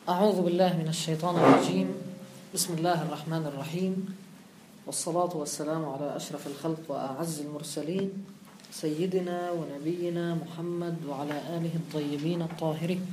أعوذ بالله من الشيطان الرجيم. بسم الله الرحمن الرحيم، والصلاة والسلام على أشرف الخلق وأعز المرسلين سيدنا ونبينا محمد وعلى آله الطيبين الطاهرين.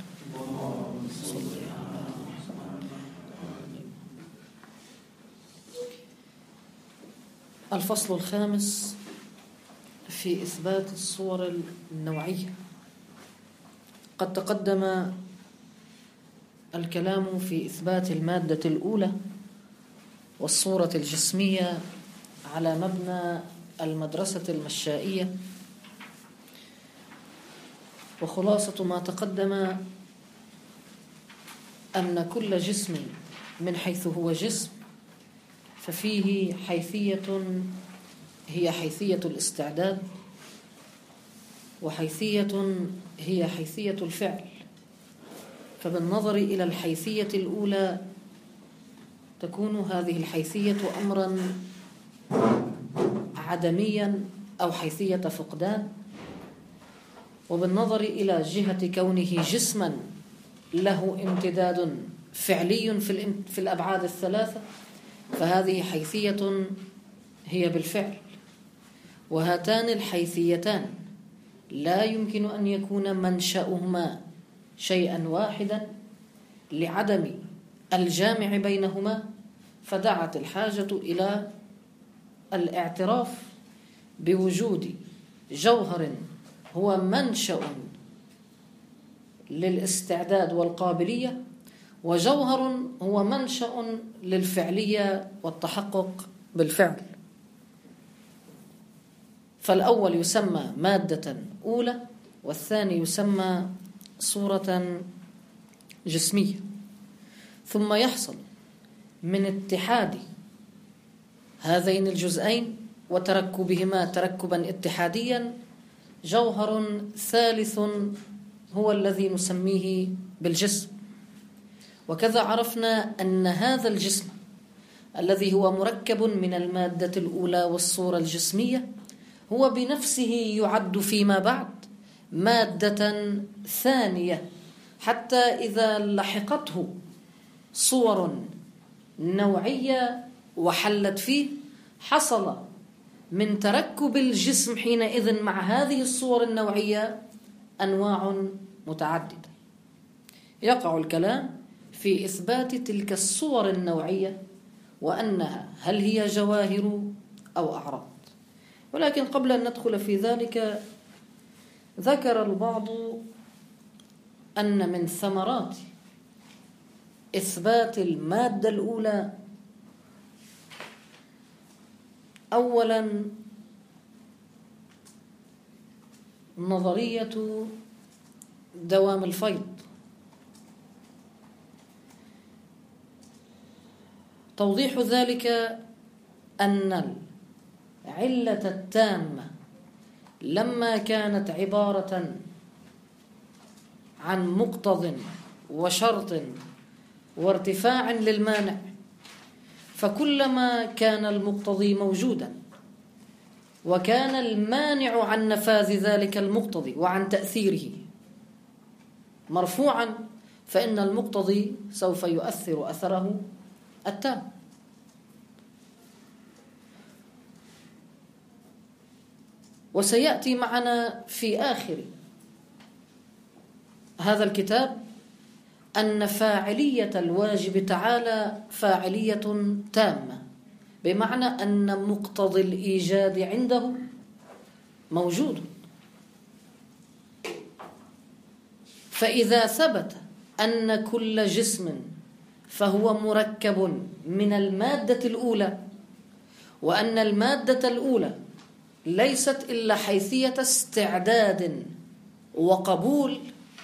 الفصل الخامس في إثبات الصور النوعية. قد تقدم الكلام في إثبات المادة الأولى والصورة الجسمية على مبنى المدرسة المشائية، وخلاصة ما تقدم أن كل جسم من حيث هو جسم ففيه حيثية هي حيثية الاستعداد، وحيثية هي حيثية الفعل. فبالنظر إلى الحيثية الأولى تكون هذه الحيثية أمرا عدميا أو حيثية فقدان، وبالنظر إلى جهة كونه جسما له امتداد فعلي في الأبعاد الثلاثة فهذه حيثية هي بالفعل. وهاتان الحيثيتان لا يمكن أن يكون منشأهما شيئا واحدا لعدم الجامع بينهما، فدعت الحاجة إلى الاعتراف بوجود جوهر هو منشأ للاستعداد والقابلية، وجوهر هو منشأ للفعلية والتحقق بالفعل. فالأول يسمى مادة أولى، والثاني يسمى صورة جسمية. ثم يحصل من اتحاد هذين الجزئين وتركبهما تركبا اتحاديا جوهر ثالث هو الذي نسميه بالجسم. وكذا عرفنا أن هذا الجسم الذي هو مركب من المادة الأولى والصورة الجسمية هو بنفسه يعد فيما بعد مادة ثانية، حتى إذا لحقته صور نوعية وحلت فيه حصل من تركب الجسم حينئذ مع هذه الصور النوعية أنواع متعددة. يقع الكلام في إثبات تلك الصور النوعية وأنها هل هي جواهر أو أعراض. ولكن قبل أن ندخل في ذلك ذكر البعض أن من ثمرات إثبات المادة الأولى أولا نظرية دوام الفيض. توضيح ذلك أن العلة التامة لما كانت عبارة عن مقتض وشرط وارتفاع للمانع، فكلما كان المقتضي موجودا وكان المانع عن نفاذ ذلك المقتضي وعن تأثيره مرفوعا فإن المقتضي سوف يؤثر أثره التام. وسيأتي معنا في آخر هذا الكتاب أن فاعلية الواجب تعالى فاعلية تامة، بمعنى أن مقتضى الإيجاد عنده موجود. فإذا ثبت أن كل جسم فهو مركب من المادة الأولى، وأن المادة الأولى ليست إلا حيثية استعداد وقبول،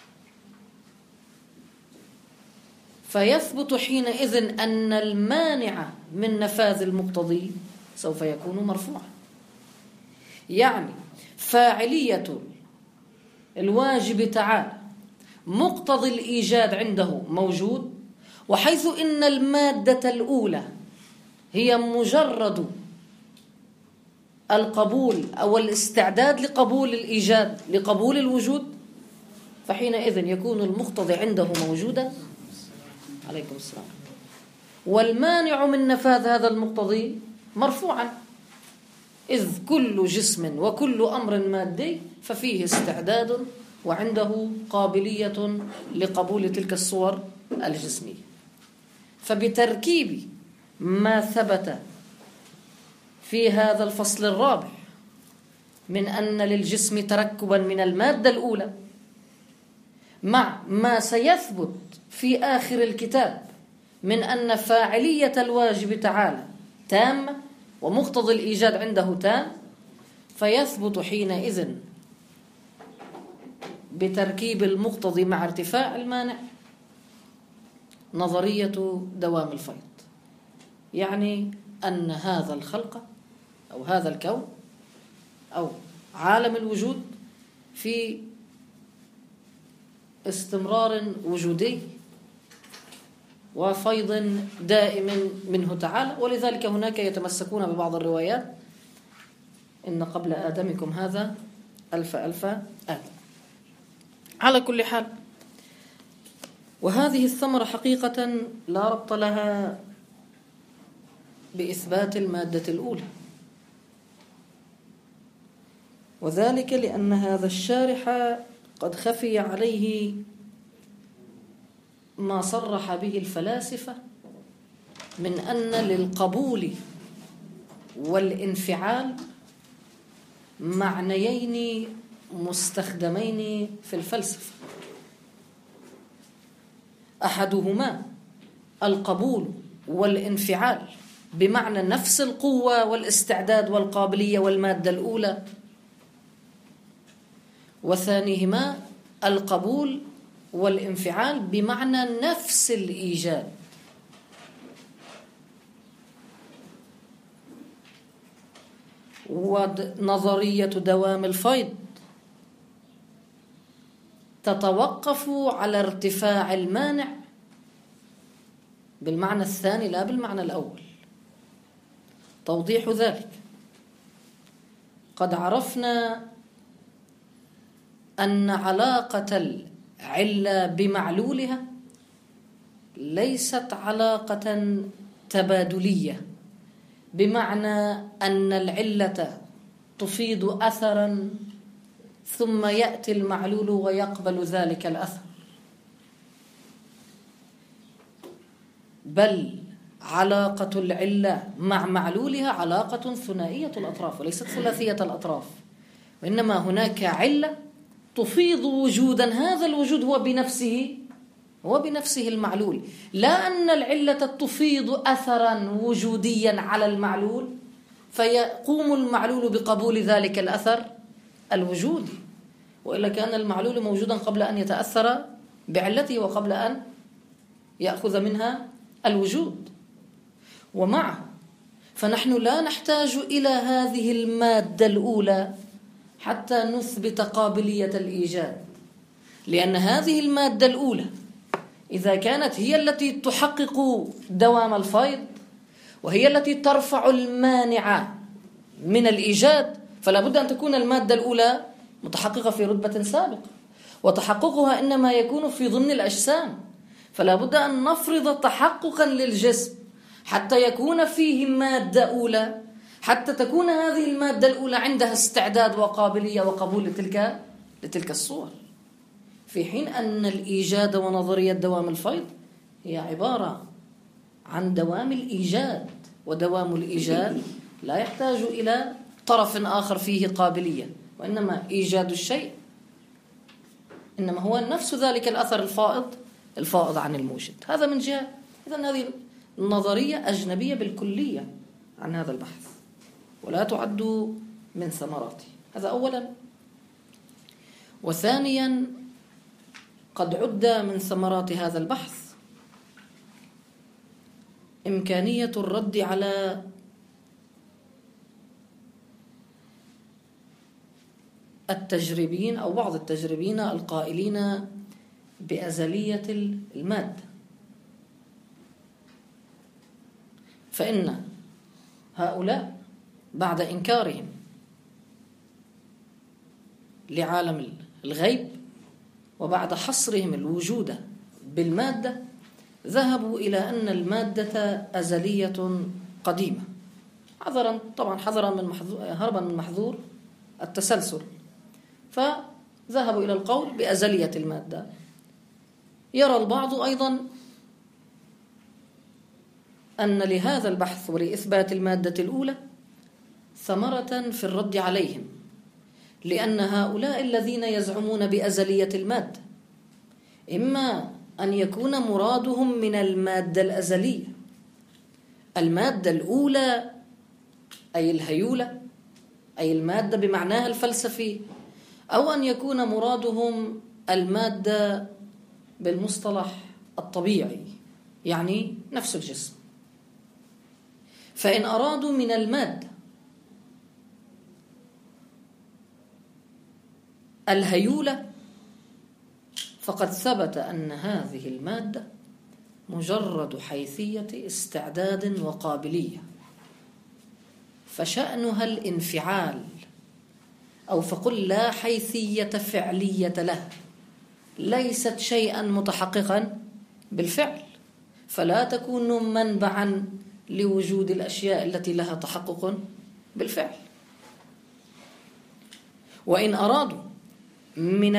فيثبت حينئذ أن المانع من نفاذ المقتضي سوف يكون مرفوعا. يعني فاعلية الواجب تعالى مقتضي الإيجاد عنده موجود، وحيث إن المادة الأولى هي مجرد القبول أو الاستعداد لقبول الإيجاد لقبول الوجود، فحينئذ يكون المقتضي عنده موجودا عليكم السلام. والمانع من نفاذ هذا المقتضي مرفوعا، إذ كل جسم وكل أمر مادي ففيه استعداد وعنده قابلية لقبول تلك الصور الجسمية. فبتركيب ما ثبت في هذا الفصل الرابع من أن للجسم تركبا من المادة الأولى، مع ما سيثبت في آخر الكتاب من أن فاعلية الواجب تعالى تامة ومقتضى الإيجاد عنده تام، فيثبت حينئذ بتركيب المقتضي مع ارتفاع المانع نظرية دوام الفيض. يعني أن هذا الخلق أو هذا الكون أو عالم الوجود في استمرار وجودي وفيض دائم منه تعالى. ولذلك هناك يتمسكون ببعض الروايات إن قبل آدمكم هذا ألف آدم. على كل حال، وهذه الثمرة حقيقة لا ربط لها بإثبات المادة الأولى، وذلك لأن هذا الشارح قد خفي عليه ما صرح به الفلاسفة من أن للقبول والانفعال معنيين مستخدمين في الفلسفة. أحدهما القبول والانفعال بمعنى نفس القوة والاستعداد والقابلية والمادة الأولى، وثانيهما القبول والانفعال بمعنى نفس الإيجاد. ونظرية دوام الفيض تتوقف على ارتفاع المانع بالمعنى الثاني لا بالمعنى الأول. توضيح ذلك: قد عرفنا أن علاقة العلة بمعلولها ليست علاقة تبادلية، بمعنى أن العلة تفيض أثرا ثم يأتي المعلول ويقبل ذلك الأثر، بل علاقة العلة مع معلولها علاقة ثنائية الأطراف وليست ثلاثية الأطراف، وإنما هناك علة تفيض وجودا، هذا الوجود هو بنفسه المعلول، لا أن العلة تفيض أثرا وجوديا على المعلول فيقوم المعلول بقبول ذلك الأثر الوجودي، وإلا كان المعلول موجودا قبل أن يتأثر بعلته وقبل أن يأخذ منها الوجود. ومعه فنحن لا نحتاج إلى هذه المادة الأولى حتى نثبت قابلية الإيجاد، لأن هذه المادة الأولى إذا كانت هي التي تحقق دوام الفيض وهي التي ترفع المانع من الإيجاد، فلا بد أن تكون المادة الأولى متحققة في رتبة سابقة، وتحققها إنما يكون في ضمن الأجسام، فلا بد أن نفرض تحققا للجسم حتى يكون فيه مادة أولى، حتى تكون هذه المادة الأولى عندها استعداد وقابلية وقبول لتلك الصور، في حين أن الإيجاد ونظرية دوام الفيض هي عبارة عن دوام الإيجاد، ودوام الإيجاد لا يحتاج إلى طرف آخر فيه قابلية، وإنما إيجاد الشيء إنما هو نفس ذلك الأثر الفائض عن الموجد. هذا من جهة. إذن هذه النظرية أجنبية بالكلية عن هذا البحث ولا تعد من ثمراته. هذا أولا. وثانيا، قد عد من ثمرات هذا البحث إمكانية الرد على التجربين أو بعض التجربين القائلين بأزلية المادة، فإن هؤلاء بعد إنكارهم لعالم الغيب وبعد حصرهم الوجود بالمادة ذهبوا إلى أن المادة أزلية قديمة، هربا من محذور التسلسل، فذهبوا إلى القول بأزلية المادة. يرى البعض أيضا أن لهذا البحث ولإثبات المادة الأولى ثمرة في الرد عليهم، لأن هؤلاء الذين يزعمون بأزلية المادة إما أن يكون مرادهم من المادة الأزلية المادة الأولى، أي الهيولة، أي المادة بمعناها الفلسفي، أو أن يكون مرادهم المادة بالمصطلح الطبيعي، يعني نفس الجسم. فإن أرادوا من المادة الهيولة فقد ثبت أن هذه المادة مجرد حيثية استعداد وقابلية، فشأنها الانفعال، أو فقل لا حيثية فعلية له، ليست شيئا متحققا بالفعل، فلا تكون منبعا لوجود الأشياء التي لها تحقق بالفعل. وإن أرادوا من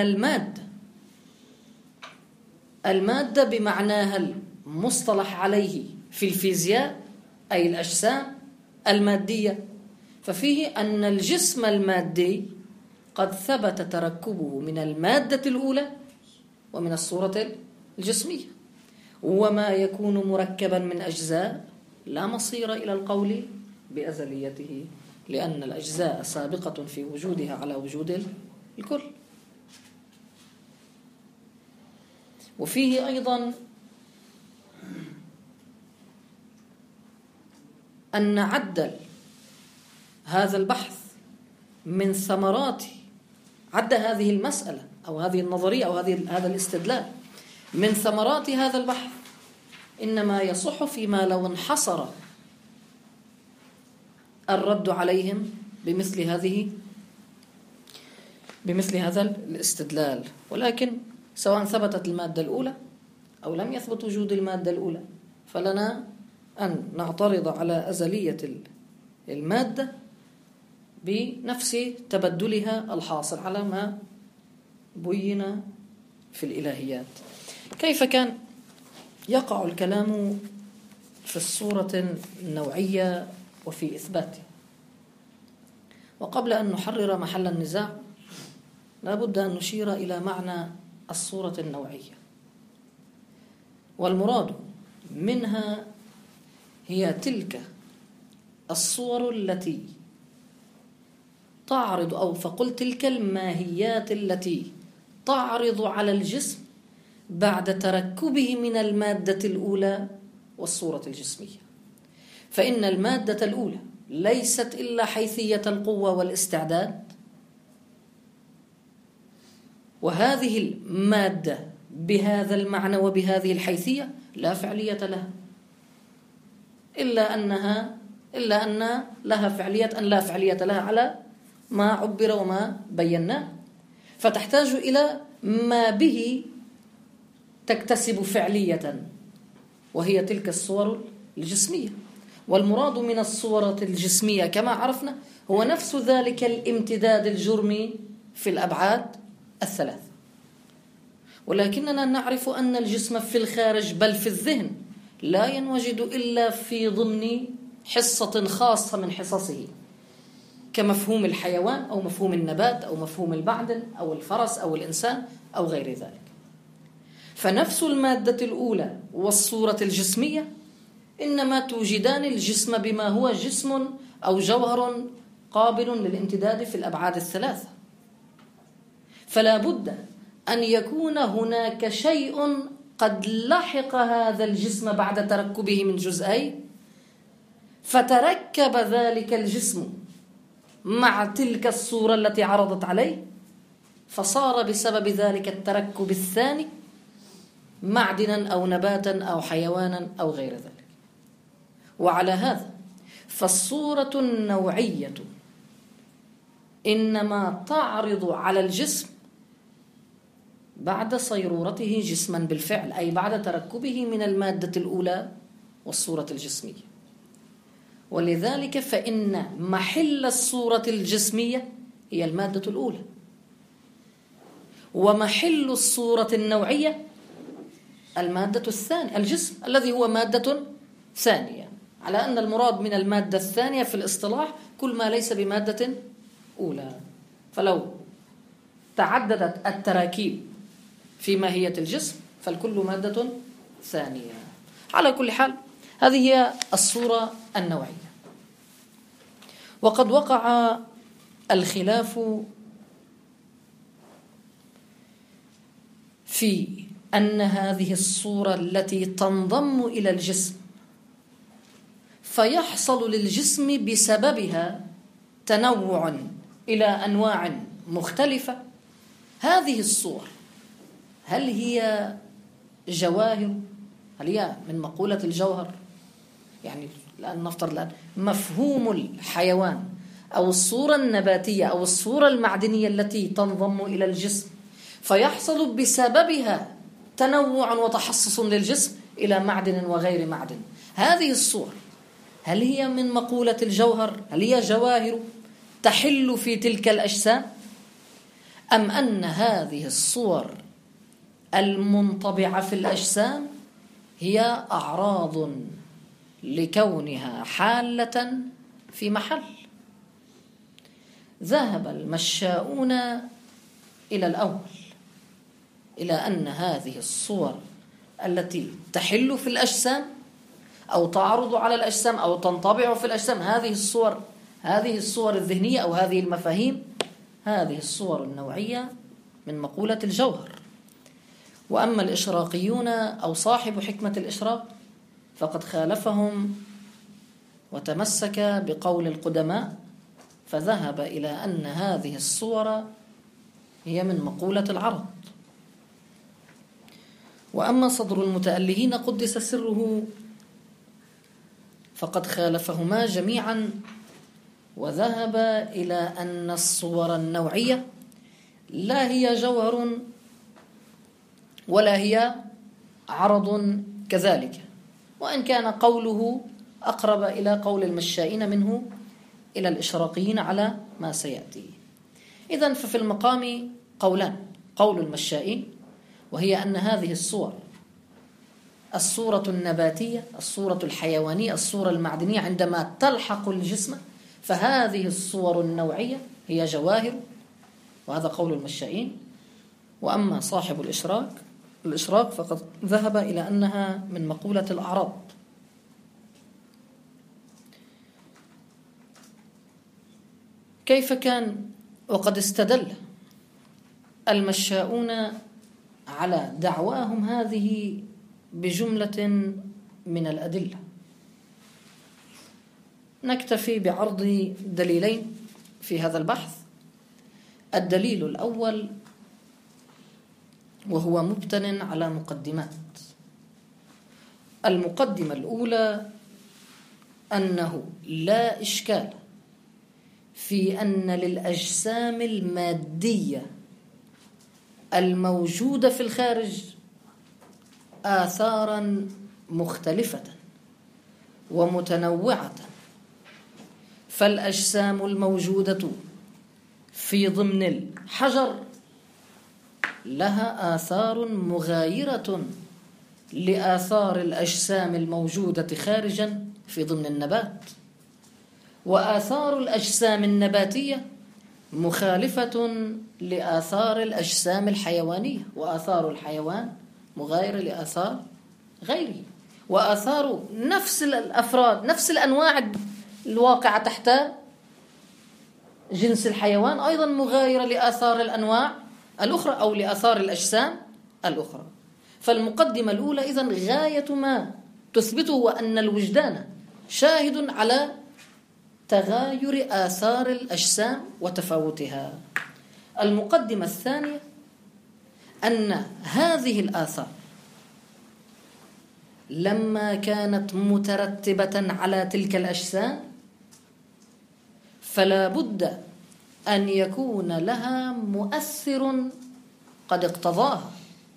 المادة بمعناها المصطلح عليه في الفيزياء، أي الأجسام المادية، ففيه أن الجسم المادي قد ثبت تركبه من المادة الأولى ومن الصورة الجسمية، وما يكون مركبا من أجزاء لا مصير إلى القول بأزليته، لأن الأجزاء سابقة في وجودها على وجود الكل. وفيه أيضا أن عد هذا البحث من ثمرات هذه المسألة أو هذه النظرية أو هذا الاستدلال من ثمرات هذا البحث إنما يصح فيما لو انحصر الرد عليهم بمثل هذا الاستدلال. ولكن سواء ثبتت المادة الأولى أو لم يثبت وجود المادة الأولى، فلنا أن نعترض على أزلية المادة بنفس تبدلها الحاصل على ما بين في الإلهيات. كيف كان يقع الكلام في الصورة النوعية وفي إثباته؟ وقبل أن نحرر محل النزاع لا بد أن نشير إلى معنى الصورة النوعية، والمراد منها هي تلك الصور التي تعرض، أو فقل تلك الماهيات التي تعرض على الجسم بعد تركبه من المادة الأولى والصورة الجسمية. فإن المادة الأولى ليست إلا حيثية القوة والاستعداد، وهذه المادة بهذا المعنى وبهذه الحيثية لا فعلية لها، إلا أن لها فعلية أن لا فعلية لها على ما عبر وما بيناه، فتحتاج إلى ما به تكتسب فعلية، وهي تلك الصور الجسمية. والمراد من الصورة الجسمية كما عرفنا هو نفس ذلك الامتداد الجرمي في الأبعاد الثلاث. ولكننا نعرف أن الجسم في الخارج بل في الذهن لا ينوجد إلا في ضمن حصة خاصة من حصصه، كمفهوم الحيوان أو مفهوم النبات أو مفهوم المعدن أو الفرس أو الإنسان أو غير ذلك. فنفس المادة الأولى والصورة الجسمية إنما توجدان الجسم بما هو جسم أو جوهر قابل للامتداد في الأبعاد الثلاثة، فلا بد أن يكون هناك شيء قد لحق هذا الجسم بعد تركبه من جزئين، فتركب ذلك الجسم مع تلك الصورة التي عرضت عليه، فصار بسبب ذلك التركب الثاني معدنا أو نباتا أو حيوانا أو غير ذلك. وعلى هذا فالصورة النوعية إنما تعرض على الجسم بعد صيرورته جسما بالفعل، أي بعد تركبه من المادة الأولى والصورة الجسمية. ولذلك فإن محل الصورة الجسمية هي المادة الأولى، ومحل الصورة النوعية المادة الثانية، الجسم الذي هو مادة ثانية، على أن المراد من المادة الثانية في الاصطلاح كل ما ليس بمادة أولى. فلو تعددت التراكيب في ماهية الجسم فالكل مادة ثانية. على كل حال هذه هي الصورة النوعية. وقد وقع الخلاف في أن هذه الصورة التي تنضم إلى الجسم فيحصل للجسم بسببها تنوع إلى أنواع مختلفة، هذه الصور هل هي جواهر؟ هل هي من مقولة الجوهر؟ يعني الآن نفترض الآن مفهوم الحيوان أو الصورة النباتية أو الصورة المعدنية التي تنضم إلى الجسم فيحصل بسببها تنوع وتحصص للجسم إلى معدن وغير معدن، هذه الصور هل هي من مقولة الجوهر؟ هل هي جواهر تحل في تلك الأجسام؟ أم أن هذه الصور المنطبعة في الأجسام هي أعراض لكونها حالة في محل؟ ذهب المشاؤون إلى الأول، إلى أن هذه الصور التي تحل في الأجسام أو تعرض على الأجسام أو تنطبع في الأجسام، هذه الصور الذهنية أو هذه المفاهيم، هذه الصور النوعية من مقولة الجوهر. وأما الإشراقيون أو صاحب حكمة الإشراق فقد خالفهم وتمسك بقول القدماء، فذهب إلى أن هذه الصور هي من مقولة العرض. وأما صدر المتألهين قدس سره فقد خالفهما جميعا، وذهب إلى أن الصور النوعية لا هي جوهر ولا هي عرض كذلك، وإن كان قوله أقرب إلى قول المشائين منه إلى الإشراقيين على ما سيأتي. إذن ففي المقام قولان: قول المشائين وهي أن هذه الصور، الصورة النباتية، الصورة الحيوانية، الصورة المعدنية، عندما تلحق الجسم فهذه الصور النوعية هي جواهر، وهذا قول المشائين. وأما صاحب الإشراق فقد ذهب إلى أنها من مقولة الأعراض. كيف كان؟ وقد استدل المشاؤون على دعواهم هذه بجملة من الأدلة. نكتفي بعرض دليلين في هذا البحث. الدليل الأول وهو مبتن على مقدمات. المقدمة الأولى أنه لا إشكال في أن للأجسام المادية الموجودة في الخارج آثارا مختلفة ومتنوعة، فالأجسام الموجودة في ضمن الحجر لها آثار مغايرة لآثار الأجسام الموجودة خارجا في ضمن النبات، وآثار الأجسام النباتية مخالفة لآثار الأجسام الحيوانية، وآثار الحيوان مغايرة لآثار غيره، وآثار نفس الأفراد نفس الأنواع الواقعة تحت جنس الحيوان أيضا مغايرة لآثار الأنواع الأخرى أو لآثار الأجسام الأخرى. فالمقدمة الأولى إذن غاية ما تثبته هو أن الوجدان شاهد على تغاير آثار الأجسام وتفاوتها. المقدمة الثانية أن هذه الآثار لما كانت مترتبة على تلك الأجسام فلا بد أن يكون لها مؤثر قد اقتضاها،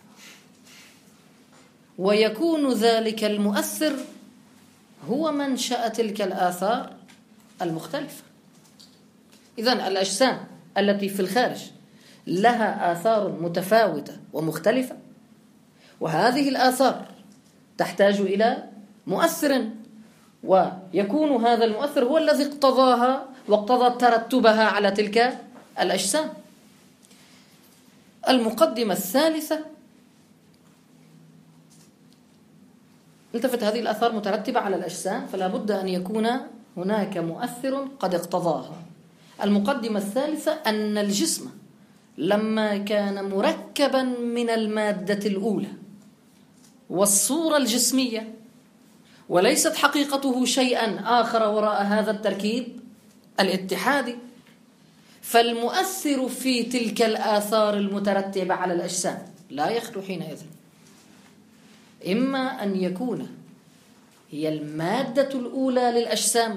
ويكون ذلك المؤثر هو منشأ تلك الآثار المختلفة. إذن الأجسام التي في الخارج لها آثار متفاوتة ومختلفة، وهذه الآثار تحتاج إلى مؤثر، ويكون هذا المؤثر هو الذي اقتضاها واقتضى ترتبها على تلك الأجسام. المقدمة الثالثة: التفت هذه الآثار مترتبة على الأجسام، فلا بد أن يكون هناك مؤثر قد اقتضاها. المقدمة الثالثة أن الجسم لما كان مركبا من المادة الأولى والصورة الجسمية، وليست حقيقته شيئا آخر وراء هذا التركيب الاتحادي، فالمؤثر في تلك الآثار المترتبة على الأجسام لا يخلو حينئذ إما أن يكون هي المادة الأولى للأجسام،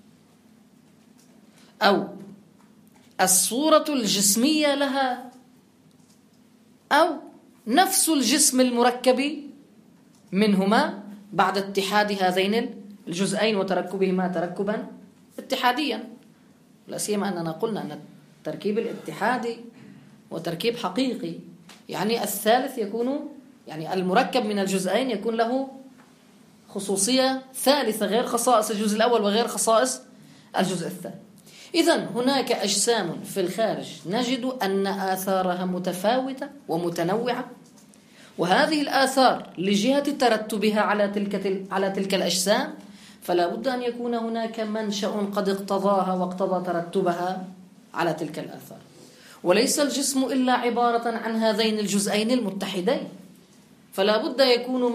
أو الصورة الجسمية لها، أو نفس الجسم المركب منهما بعد اتحاد هذين الجزئين وتركبهما تركبا اتحاديا. لا سيما أننا قلنا أن التركيب الاتحادي وتركيب حقيقي، يعني الثالث يكون، يعني المركب من الجزئين يكون له خصوصية ثالثة غير خصائص الجزء الأول وغير خصائص الجزء الثاني. إذن هناك أجسام في الخارج نجد أن آثارها متفاوتة ومتنوعة، وهذه الآثار لجهة ترتبها على تلك الأجسام فلا بد أن يكون هناك منشأ قد اقتضاها واقتضى ترتبها على تلك الآثار. وليس الجسم إلا عبارة عن هذين الجزئين المتحدين، فلا بد يكون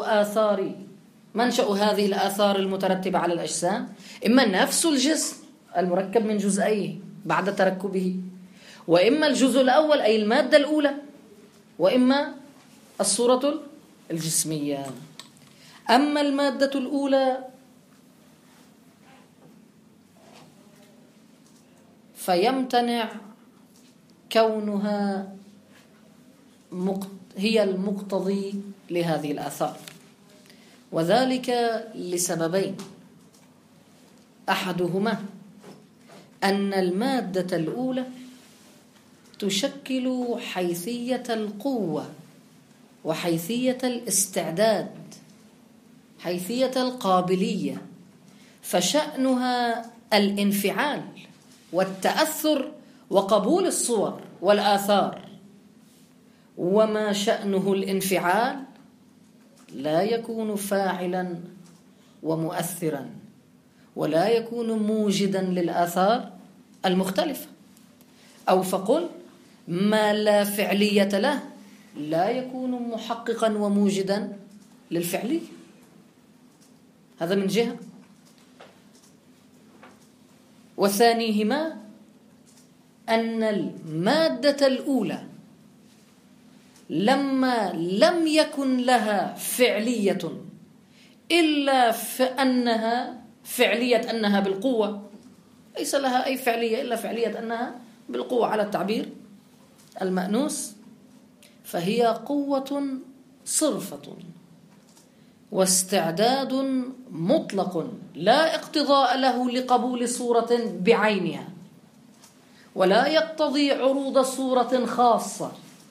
منشأ هذه الآثار المترتبة على الأجسام إما نفس الجسم المركب من جزئيه بعد تركبه، وإما الجزء الأول أي المادة الأولى، وإما الصورة الجسمية. أما المادة الأولى فيمتنع كونها هي المقتضي لهذه الآثار، وذلك لسببين: أحدهما أن المادة الأولى تشكل حيثية القوة وحيثية الاستعداد، حيثية القابلية، فشأنها الانفعال والتأثر وقبول الصور والآثار، وما شأنه الانفعال لا يكون فاعلا ومؤثرا، ولا يكون موجدا للآثار المختلفة. أو فقل ما لا فعلية له لا يكون محققا وموجدا للفعلية. هذا من جهة. وثانيهما أن المادة الأولى لما لم يكن لها فعلية إلا فأنها فعلية أنها بالقوة، ليس لها أي فعلية إلا فعلية أنها بالقوة على التعبير المأنوس، فهي قوة صرفة واستعداد مطلق لا اقتضاء له لقبول صورة بعينها، ولا يقتضي عروض صورة خاصة،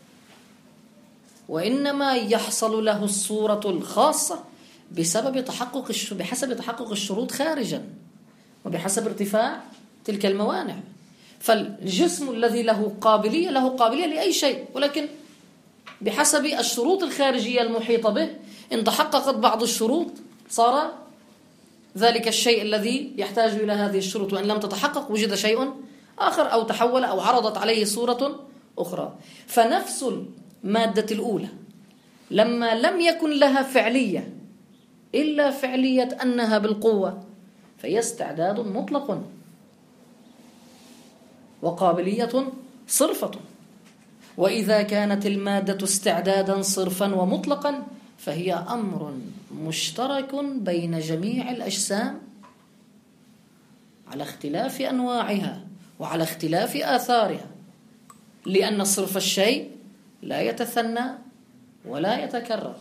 وإنما يحصل له الصورة الخاصة بحسب تحقق الشروط خارجا وبحسب ارتفاع تلك الموانع. فالجسم الذي له قابلية لأي شيء، ولكن بحسب الشروط الخارجية المحيطة به، إن تحققت بعض الشروط صار ذلك الشيء الذي يحتاج إلى هذه الشروط، وإن لم تتحقق وجد شيء آخر أو تحول أو عرضت عليه صورة أخرى. فنفس المادة الأولى لما لم يكن لها فعلية إلا فعلية أنها بالقوة فهي استعداد مطلق وقابلية صرفة. وإذا كانت المادة استعدادا صرفا ومطلقا فهي أمر مشترك بين جميع الأجسام على اختلاف أنواعها وعلى اختلاف آثارها، لأن صرف الشيء لا يتثنى ولا يتكرر.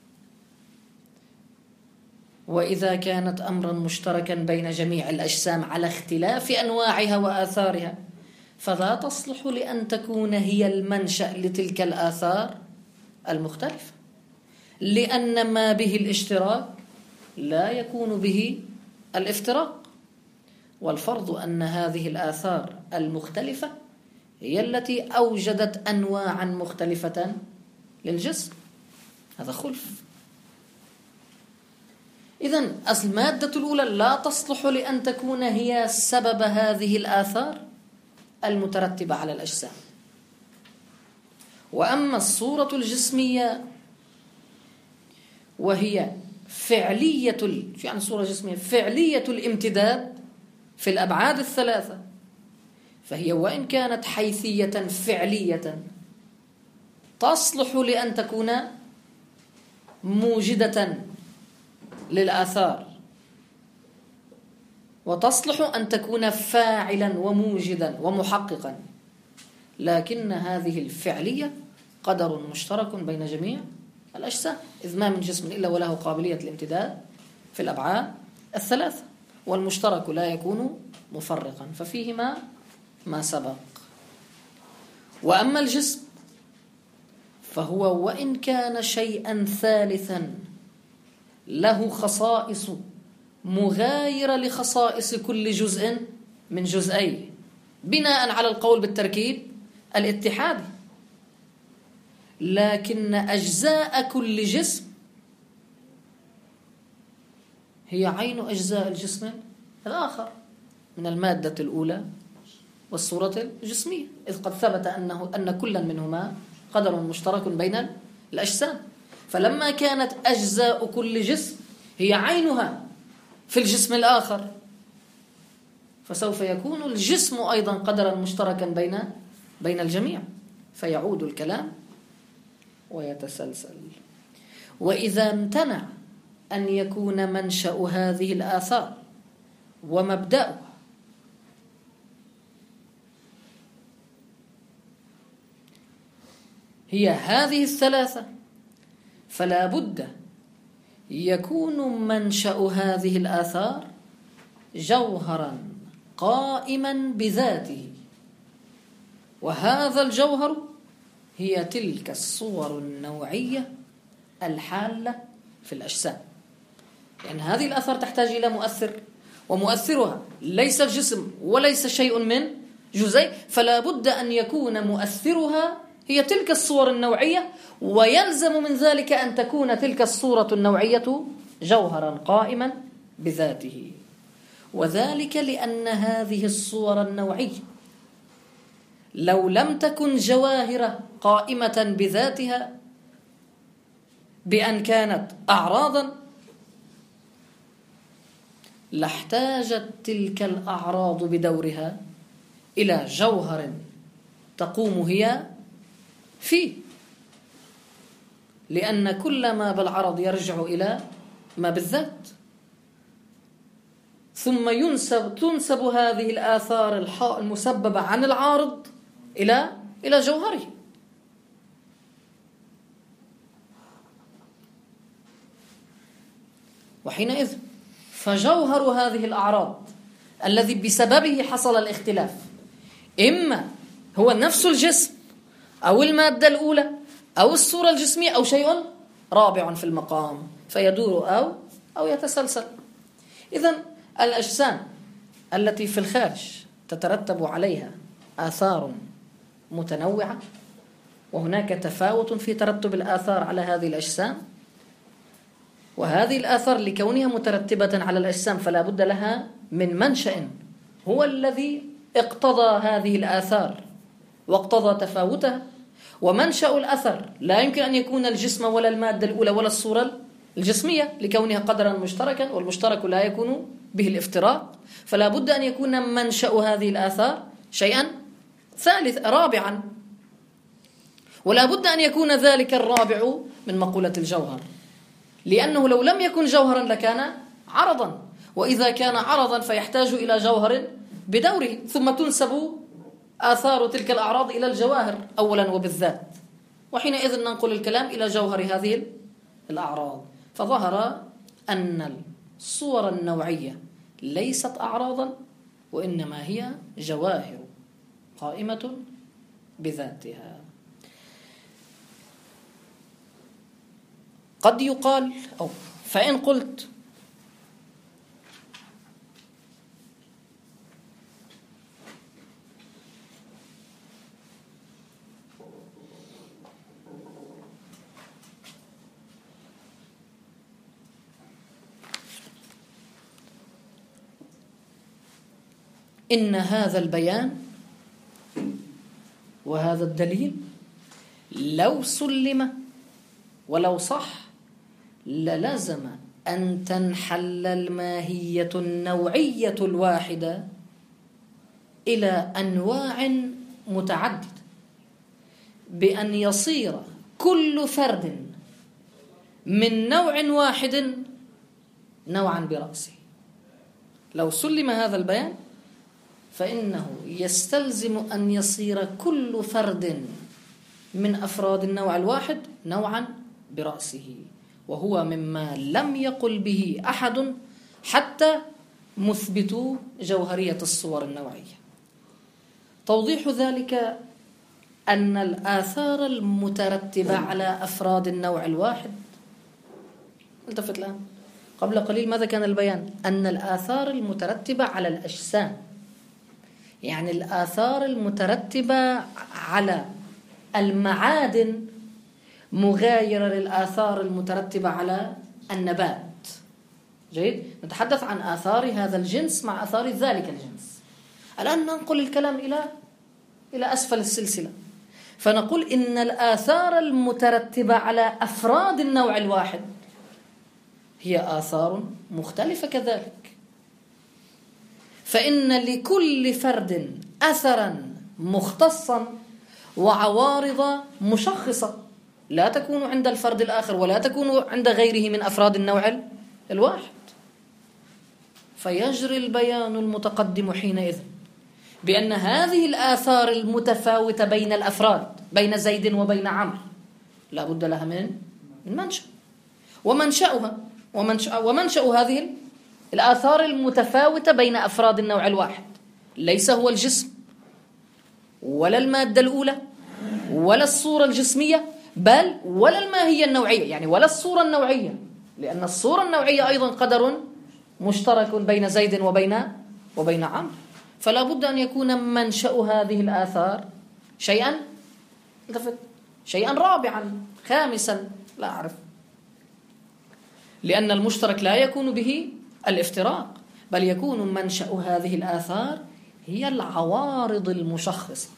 وإذا كانت أمرا مشتركا بين جميع الأجسام على اختلاف أنواعها وآثارها فلا تصلح لأن تكون هي المنشأ لتلك الآثار المختلفة، لأن ما به الاشتراك لا يكون به الافتراق. والفرض أن هذه الآثار المختلفة هي التي أوجدت أنواعا مختلفة للجسم. هذا خلف. إذن المادة الأولى لا تصلح لأن تكون هي سبب هذه الآثار المترتبة على الأجسام. وأما الصورة الجسمية وهي فعلية يعني الصورة الجسمية فعلية الامتداد في الأبعاد الثلاثة، فهي وإن كانت حيثية فعلية تصلح لأن تكون موجدة للآثار، وتصلح أن تكون فاعلا وموجدا ومحققا، لكن هذه الفعلية قدر مشترك بين جميع الأجسام، إذ ما من جسم إلا وله قابلية الامتداد في الأبعاد الثلاثة، والمشترك لا يكون مفرقا، ففيهما ما سبق. وأما الجسم فهو وإن كان شيئا ثالثا له خصائص مغايرة لخصائص كل جزء من جزئيه بناء على القول بالتركيب الاتحادي، لكن أجزاء كل جسم هي عين أجزاء الجسم الآخر من المادة الأولى والصورة الجسمية، إذ قد ثبت أن كلا منهما قدر مشترك بين الأجسام. فلما كانت أجزاء كل جسم هي عينها في الجسم الآخر فسوف يكون الجسم أيضا قدرا مشتركا بين الجميع، فيعود الكلام ويتسلسل. وإذا امتنع أن يكون منشأ هذه الآثار ومبدأها هي هذه الثلاثة، فلا بد يكون منشأ هذه الآثار جوهرا قائما بذاته، وهذا الجوهر هي تلك الصور النوعية الحالة في الأجسام، لأن هذه الآثار تحتاج إلى مؤثر، ومؤثرها ليس الجسم وليس شيء من جزيء، فلا بد أن يكون مؤثرها هي تلك الصور النوعية، ويلزم من ذلك أن تكون تلك الصورة النوعية جوهرا قائما بذاته. وذلك لأن هذه الصور النوعية لو لم تكن جواهر قائمة بذاتها بأن كانت أعراضا لاحتاجت تلك الأعراض بدورها إلى جوهر تقوم هي فيه، لأن كل ما بالعرض يرجع إلى ما بالذات، ثم تنسب هذه الآثار المسببة عن العارض إلى جوهره. وحينئذ فجوهر هذه الأعراض الذي بسببه حصل الاختلاف إما هو نفس الجسم أو المادة الأولى أو الصورة الجسمية أو شيء رابع في المقام، فيدور أو يتسلسل. إذن الأجسام التي في الخارج تترتب عليها آثار متنوعة، وهناك تفاوت في ترتب الآثار على هذه الأجسام، وهذه الآثار لكونها مترتبة على الأجسام فلا بد لها من منشأ هو الذي اقتضى هذه الآثار واقتضى تفاوتها. ومنشأ الأثر لا يمكن أن يكون الجسم ولا المادة الأولى ولا الصورة الجسمية لكونها قدرا مشتركا، والمشترك لا يكون به الافتراق، فلا بد أن يكون منشأ هذه الآثار شيئا ثالث رابعا، ولا بد أن يكون ذلك الرابع من مقولة الجوهر، لأنه لو لم يكن جوهرا لكان عرضا، وإذا كان عرضا فيحتاج إلى جوهر بدوره، ثم تنسب آثار تلك الأعراض إلى الجواهر أولا وبالذات. وحينئذ ننقل الكلام إلى جوهر هذه الأعراض. فظهر أن الصور النوعية ليست أعراضا، وإنما هي جواهر قائمة بذاتها. قد يقال أو فإن قلت إن هذا البيان وهذا الدليل لو سلم ولو صح للزم أن تنحل الماهية النوعية الواحدة إلى أنواع متعددة، بأن يصير كل فرد من نوع واحد نوعا برأسه. لو سلم هذا البيان فإنه يستلزم أن يصير كل فرد من أفراد النوع الواحد نوعا برأسه، وهو مما لم يقل به أحد حتى مثبتوا جوهرية الصور النوعية. توضيح ذلك أن الآثار المترتبة على أفراد النوع الواحد، التفت الآن، قبل قليل ماذا كان البيان؟ أن الآثار المترتبة على الأجسام، يعني الآثار المترتبة على المعادن مغايرة للآثار المترتبة على النبات. جيد؟ نتحدث عن آثار هذا الجنس مع آثار ذلك الجنس. الآن ننقل الكلام إلى أسفل السلسلة، فنقول إن الآثار المترتبة على أفراد النوع الواحد هي آثار مختلفة كذلك. فإن لكل فرد أثرا مختصا وعوارض مشخصة لا تكون عند الفرد الآخر ولا تكون عند غيره من أفراد النوع الواحد. فيجري البيان المتقدم حينئذ بأن هذه الآثار المتفاوتة بين الأفراد، بين زيد وبين عمرو، لا بد لها من منشأ، ومنشأ هذه الآثار المتفاوتة بين أفراد النوع الواحد ليس هو الجسم ولا المادة الأولى ولا الصورة الجسمية، بل ولا الماهية النوعية، يعني ولا الصورة النوعية، لأن الصورة النوعية أيضا قدر مشترك بين زيد وبين عمرو. فلا بد أن يكون منشأ هذه الآثار شيئا رابعا خامسا لا أعرف، لأن المشترك لا يكون به الافتراق، بل يكون منشأ هذه الآثار هي العوارض المشخصة.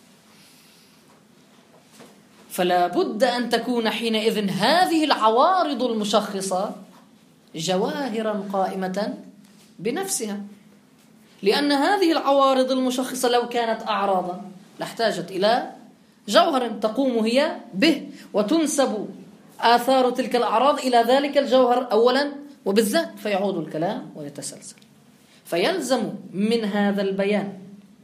فلا بد أن تكون حينئذ هذه العوارض المشخصة جواهرا قائمة بنفسها، لأن هذه العوارض المشخصة لو كانت أعراضا لاحتاجت إلى جوهر تقوم هي به، وتنسب آثار تلك الأعراض إلى ذلك الجوهر أولا وبالذات، فيعود الكلام ويتسلسل. فيلزم من هذا البيان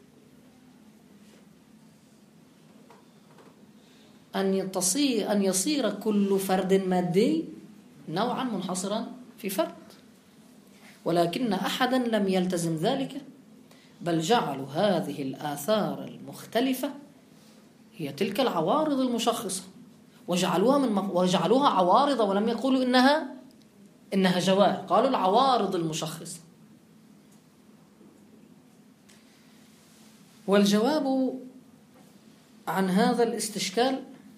أن يصير كل فرد مادي نوعا منحصرا في فرد، ولكن أحدا لم يلتزم ذلك، بل جعلوا هذه الآثار المختلفة هي تلك العوارض المشخصة، وجعلوها عوارض، ولم يقولوا إنها جواهر، قالوا العوارض المشخصة. والجواب عن هذا الاستشكال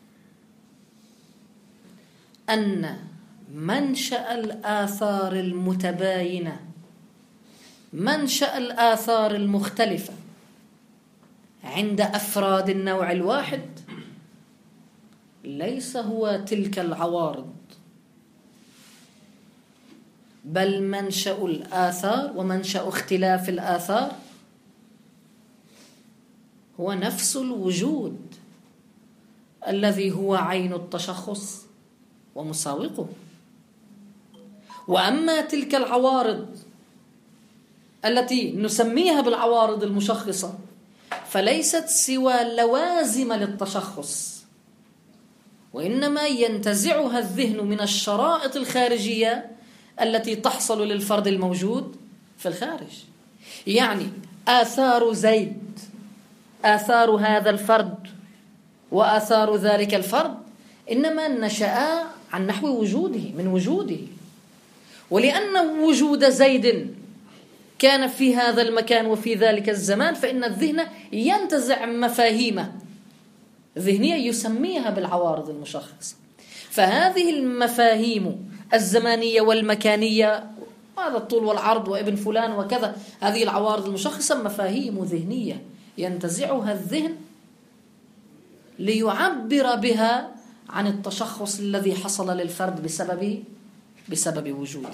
أن منشأ الآثار المتباينة، منشأ الآثار المختلفة عند أفراد النوع الواحد ليس هو تلك العوارض، بل منشأ الآثار ومنشأ اختلاف الآثار هو نفس الوجود الذي هو عين التشخص ومساوقه. وأما تلك العوارض التي نسميها بالعوارض المشخصة فليست سوى لوازم للتشخص، وإنما ينتزعها الذهن من الشرائط الخارجية التي تحصل للفرد الموجود في الخارج. يعني آثار زيد، آثار هذا الفرد وآثار ذلك الفرد إنما نشأ عن نحو وجوده، من وجوده. ولأن وجود زيد كان في هذا المكان وفي ذلك الزمان، فإن الذهن ينتزع مفاهيم ذهنية يسميها بالعوارض المشخصة. فهذه المفاهيم الزمانية والمكانية، هذا الطول والعرض وابن فلان وكذا، هذه العوارض المشخصة مفاهيم ذهنية ينتزعها الذهن ليعبر بها عن التشخص الذي حصل للفرد بسبب وجوده.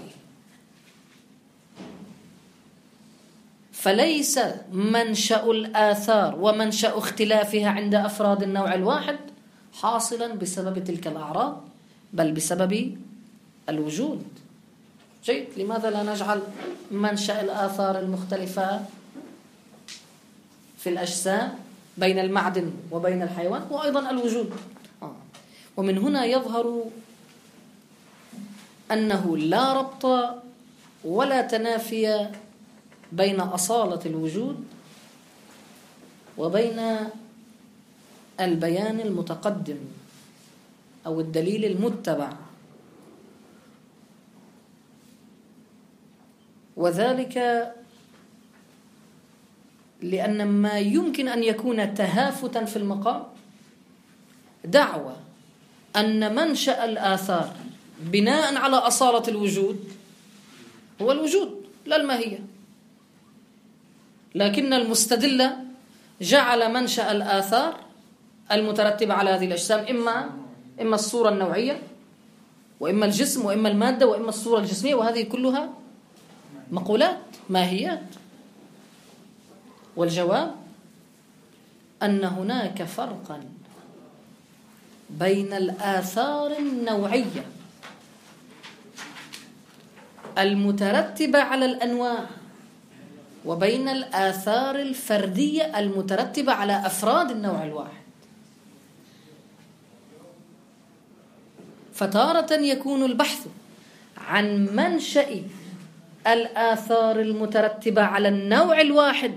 فليس منشأ الآثار ومنشأ اختلافها عند أفراد النوع الواحد حاصلا بسبب تلك الأعراض، بل بسبب الوجود. جيد، لماذا لا نجعل منشأ الآثار المختلفة في الأجسام بين المعدن وبين الحيوان وأيضا الوجود؟ ومن هنا يظهر أنه لا ربط ولا تنافي بين أصالة الوجود وبين البيان المتقدم أو الدليل المتبع، وذلك لأن ما يمكن أن يكون تهافتا في المقام دعوى أن منشأ الآثار بناء على أصالة الوجود هو الوجود لا الماهية، لكن المستدل جعل منشأ الآثار المترتبة على هذه الأجسام إما الصورة النوعية وإما الجسم وإما المادة وإما الصورة الجسمية، وهذه كلها مقولات ماهيات. والجواب أن هناك فرقا بين الآثار النوعية المترتبة على الأنواع وبين الآثار الفردية المترتبة على أفراد النوع الواحد. فتارة يكون البحث عن منشأ الآثار المترتبة على النوع الواحد،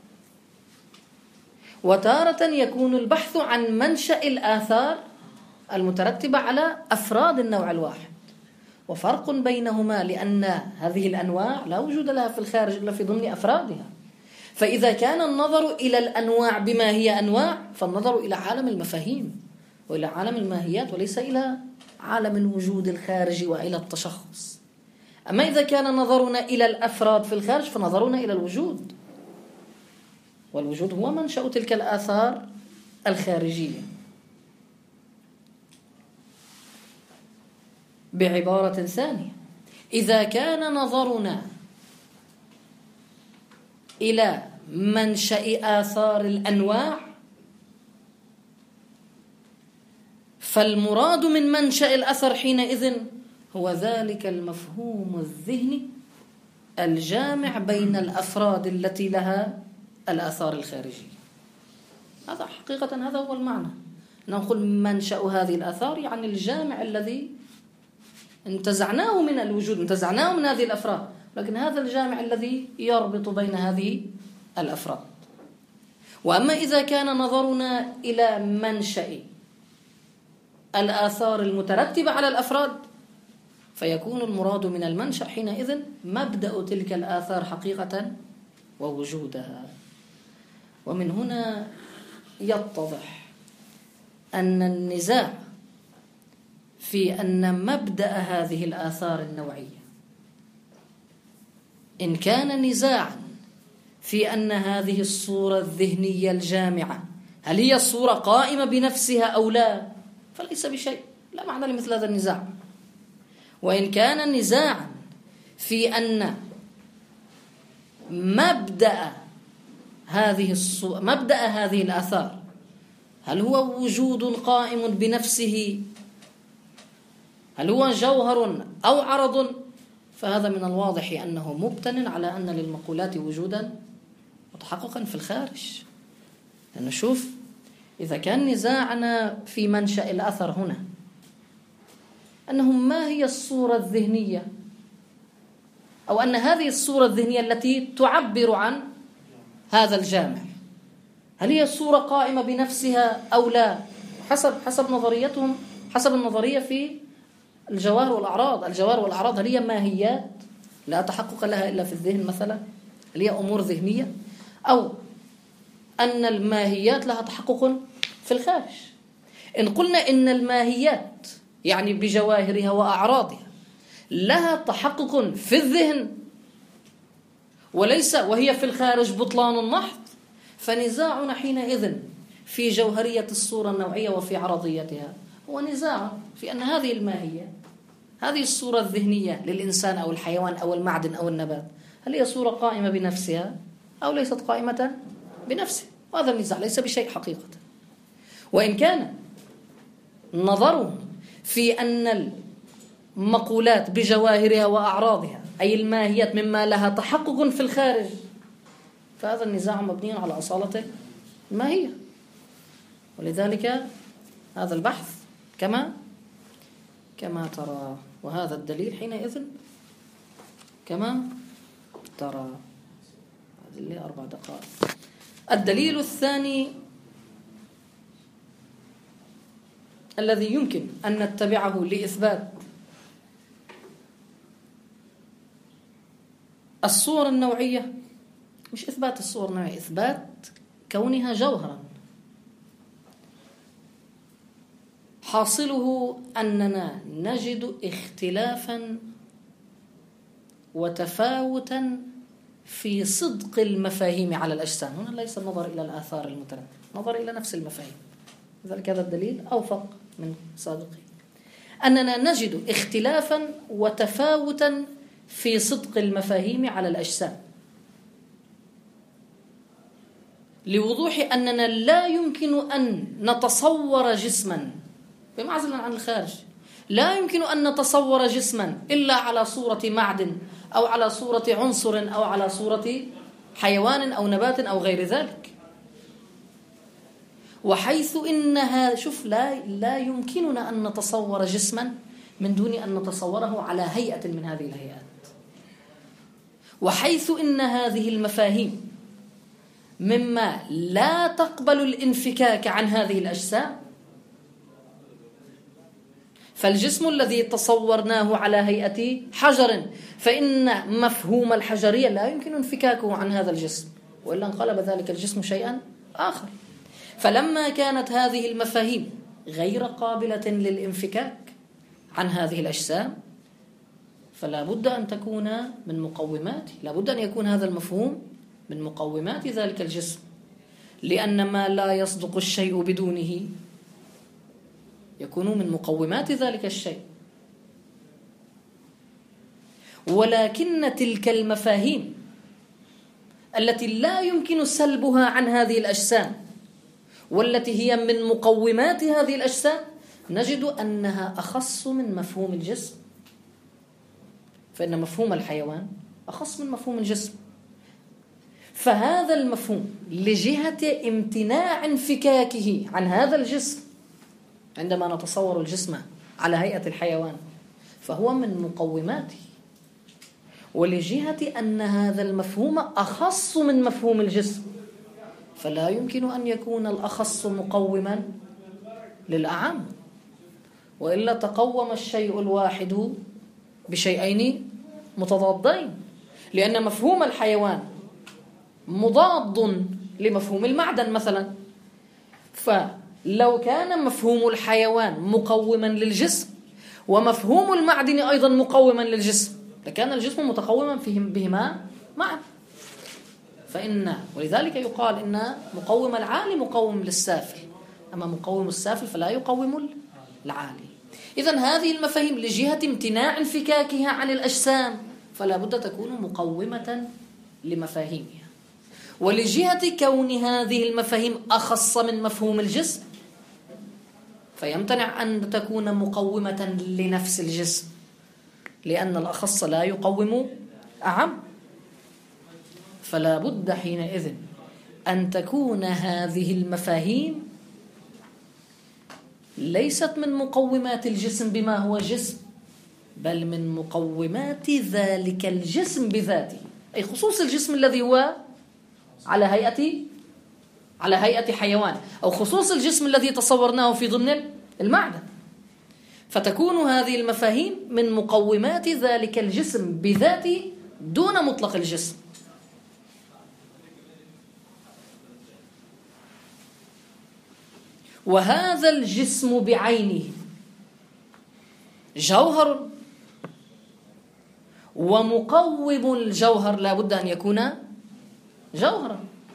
وتارة يكون البحث عن منشأ الآثار المترتبة على أفراد النوع الواحد، وفرق بينهما لأن هذه الأنواع لا وجود لها في الخارج إلا في ضمن أفرادها. فإذا كان النظر إلى الأنواع بما هي أنواع فالنظر إلى عالم المفاهيم وإلى عالم الماهيات وليس إلى عالم الوجود الخارجي وإلى التشخص. أما إذا كان نظرنا إلى الأفراد في الخارج فنظرنا إلى الوجود، والوجود هو منشأ تلك الآثار الخارجية. بعبارة ثانية، إذا كان نظرنا إلى منشأ آثار الأنواع فالمراد من منشأ الأثر حينئذ هو ذلك المفهوم الذهني الجامع بين الأفراد التي لها الآثار الخارجية. هذا حقيقة هذا هو المعنى، نقول منشأ هذه الآثار يعني الجامع الذي انتزعناه من الوجود، انتزعناه من هذه الأفراد، لكن هذا الجامع الذي يربط بين هذه الأفراد. وأما إذا كان نظرنا إلى منشأ الآثار المترتبة على الأفراد فيكون المراد من المنشأ حينئذ مبدأ تلك الآثار حقيقة ووجودها. ومن هنا يتضح أن النزاع في أن مبدأ هذه الآثار النوعية إن كان نزاعا في أن هذه الصورة الذهنية الجامعة هل هي الصورة قائمة بنفسها أو لا فليس بشيء، لا معنى لمثل هذا النزاع. وإن كان نزاعا في أن مبدأ هذه الآثار هل هو وجود قائم بنفسه، هل هو جوهر أو عرض، فهذا من الواضح أنه مبتن على أن للمقولات وجودا متحققا في الخارج. لأنه شوف، إذا كان نزاعنا في منشأ الأثر هنا أنهم ما هي الصورة الذهنية، أو أن هذه الصورة الذهنية التي تعبر عن هذا الجامع هل هي صورة قائمة بنفسها أو لا، حسب نظريتهم، حسب النظرية في الجوهر والأعراض. الجوهر والأعراض هل هي ماهيات لا تحقق لها إلا في الذهن مثلا، هل هي أمور ذهنية، أو أن الماهيات لها تحقق في الخارج؟ إن قلنا إن الماهيات يعني بجواهرها وأعراضها لها تحقق في الذهن وليس وهي في الخارج بطلان محض، فنزاعنا حينئذ في جوهرية الصورة النوعية وفي عرضيتها هو نزاع في أن هذه الماهية، هذه الصورة الذهنية للإنسان أو الحيوان أو المعدن أو النبات، هل هي صورة قائمة بنفسها أو ليست قائمة بنفسها؟ وهذا النزاع ليس بشيء حقيقة. وإن كان نظرهم في أن المقولات بجواهرها وأعراضها أي الماهيات مما لها تحقق في الخارج، فهذا النزاع مبني على أصالة الماهية. ولذلك هذا البحث كما ترى، وهذا الدليل حينئذ كما ترى. هذه لي 4 دقائق. الدليل الثاني الذي يمكن أن نتبعه لإثبات الصور النوعية، مش إثبات الصور النوعية، إثبات كونها جوهرا، حاصله أننا نجد اختلافا وتفاوتا في صدق المفاهيم على الأجسام. هنا ليس النظر إلى الآثار المترددة، نظر إلى نفس المفاهيم. لذلك هذا الدليل أوفق من سابقه، أننا نجد اختلافا وتفاوتا في صدق المفاهيم على الأجسام، لوضوح أننا لا يمكن أن نتصور جسما بمعزل عن الخارج، لا يمكن أن نتصور جسما إلا على صورة معدن أو على صورة عنصر أو على صورة حيوان أو نبات أو غير ذلك. وحيث إنها لا يمكننا أن نتصور جسما من دون أن نتصوره على هيئة من هذه الهيئات، وحيث إن هذه المفاهيم مما لا تقبل الانفكاك عن هذه الأجسام، فالجسم الذي تصورناه على هيئة حجر فإن مفهوم الحجرية لا يمكن انفكاكه عن هذا الجسم، وإلا انقلب ذلك الجسم شيئا آخر. فلما كانت هذه المفاهيم غير قابلة للانفكاك عن هذه الأجسام، فلا بد أن تكون من مقومات، لا بد أن يكون هذا المفهوم من مقومات ذلك الجسم، لأن ما لا يصدق الشيء بدونه يكون من مقومات ذلك الشيء. ولكن تلك المفاهيم التي لا يمكن سلبها عن هذه الأجسام والتي هي من مقومات هذه الأجسام نجد أنها أخص من مفهوم الجسم، فإن مفهوم الحيوان أخص من مفهوم الجسم. فهذا المفهوم لجهة امتناع انفكاكه عن هذا الجسم عندما نتصور الجسم على هيئة الحيوان فهو من مقوماته، ولجهة أن هذا المفهوم أخص من مفهوم الجسم فلا يمكن أن يكون الأخص مقوما للأعم، وإلا تقوم الشيء الواحد بشيئين متضادين، لأن مفهوم الحيوان مضاد لمفهوم المعدن مثلا. فلو كان مفهوم الحيوان مقوما للجسم ومفهوم المعدن أيضا مقوما للجسم لكان الجسم متقوما بهما معا. ولذلك يقال إن مقوم العالي مقوم للسافل، أما مقوم السافل فلا يقوم العالي. إذن هذه المفاهيم لجهة امتناع انفكاكها عن الأجسام فلا بد تكون مقومة لمفاهيمها، ولجهة كون هذه المفاهيم أخص من مفهوم الجسم فيمتنع أن تكون مقومة لنفس الجسم، لأن الأخص لا يقوم أعم. فلا بد حينئذ أن تكون هذه المفاهيم ليست من مقومات الجسم بما هو جسم، بل من مقومات ذلك الجسم بذاته، أي خصوص الجسم الذي هو على هيئة حيوان، أو خصوص الجسم الذي تصورناه في ضمن المعدن. فتكون هذه المفاهيم من مقومات ذلك الجسم بذاته دون مطلق الجسم. وهذا الجسم بعينه جوهر، ومقوم الجوهر لا بد أن يكون جوهرا.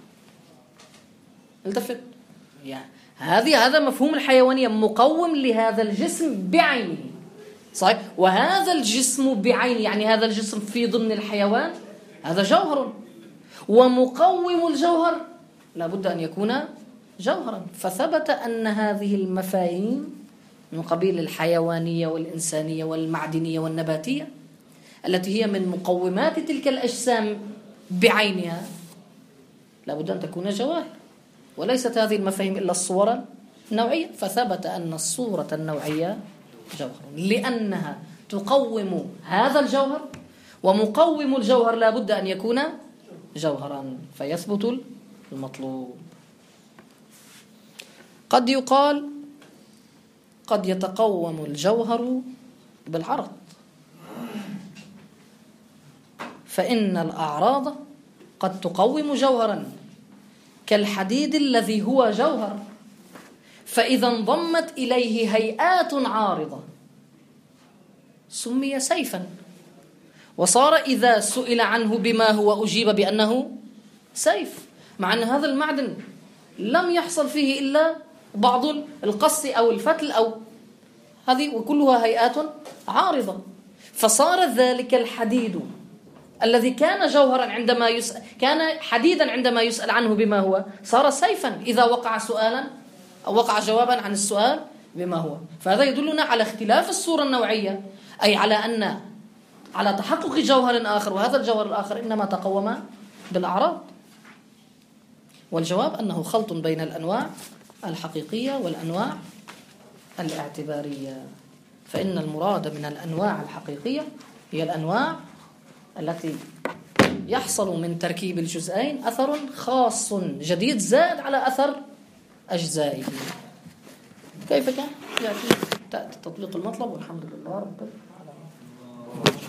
التفت، يعني هذا مفهوم الحيوانية، مقوم لهذا الجسم بعينه، صحيح؟ وهذا الجسم بعينه يعني هذا الجسم في ضمن الحيوان هذا جوهر، ومقوم الجوهر لا بد أن يكون جوهرا. فثبت أن هذه المفاهيم من قبيل الحيوانية والإنسانية والمعدنية والنباتية التي هي من مقومات تلك الأجسام بعينها لا بد أن تكون جواهر، وليست هذه المفاهيم إلا الصور النوعية. فثبت أن الصورة النوعية جوهر لأنها تقوم هذا الجوهر، ومقوم الجوهر لا بد أن يكون جوهرا فيثبت المطلوب. قد يقال قد يتقوم الجوهر بالعرض، فإن الأعراض قد تقوم جوهرا كالحديد الذي هو جوهر، فإذا انضمت إليه هيئات عارضة سمي سيفا، وصار إذا سئل عنه بما هو أجيب بأنه سيف، مع أن هذا المعدن لم يحصل فيه إلا بعض القص أو الفتل أو هذه، وكلها هيئات عارضة. فصار ذلك الحديد الذي كان جوهرا عندما يسأل، كان حديدا عندما يسأل عنه بما هو، صار سيفا إذا وقع سؤالا أو وقع جوابا عن السؤال بما هو. فهذا يدلنا على اختلاف الصورة النوعية، أي على تحقق جوهر آخر، وهذا الجوهر الآخر إنما تقوم بالأعراض. والجواب أنه خلط بين الأنواع الحقيقية والأنواع الاعتبارية، فإن المراد من الأنواع الحقيقية هي الأنواع التي يحصل من تركيب الجزئين أثر خاص جديد زاد على أثر أجزائه. كيف كان؟ تأتي تطبيق المطلب، والحمد لله رب العالمين.